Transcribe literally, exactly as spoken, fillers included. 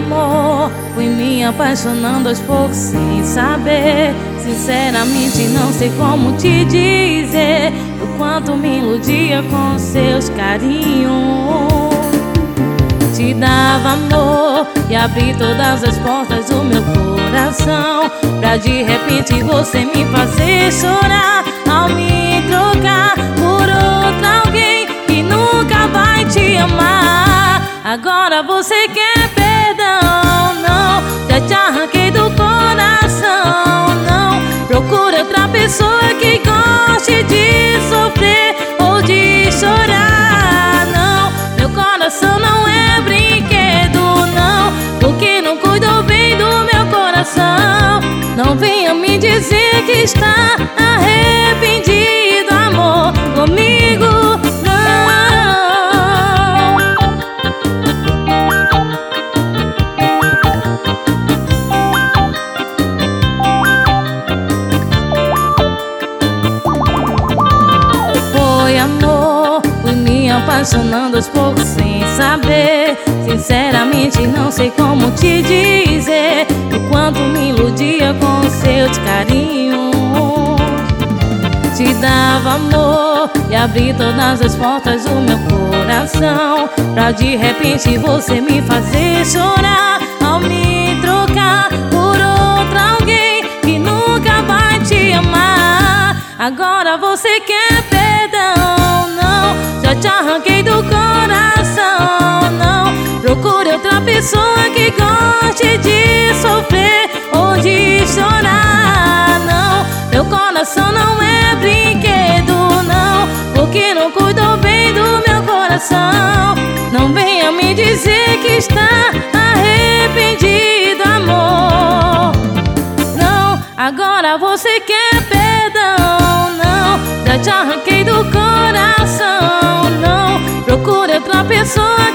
amor, fui me apaixonando aos poucos sem saber. Sinceramente não sei como te dizer o quanto me iludia com seus carinhos. Te dava amor e abri todas as portas do meu coração, pra de repente você me fazer chorar ao me trocar por outra alguém que nunca vai te amar. Agora você quer perdão, não, já te arranquei do coração, não. Procura outra pessoa que goste de sofrer ou de chorar, não. Meu coração não é brinquedo, não, porque não cuidou bem do meu coração. Não venha me dizer que está arrependido, amor, comigo não. Foi amor, fui me apaixonando aos poucos sem saber. Sinceramente não sei como te dizer o quanto me iludia com seus carinhos. Te dava amor e abri todas as portas do meu coração, pra de repente você me fazer chorar ao me trocar por outra alguém que nunca vai te amar. Agora você quer perdão, não, já te arranquei do coração, não. Procure outra pessoa que goste de sofrer ou de chorar, não. Meu coração não é brinquedo, não, porque não cuidou bem do meu coração. Não venha me dizer que está arrependido, amor, não. Agora você quer perdão, não, já te arranquei do coração, não. Procure outra pessoa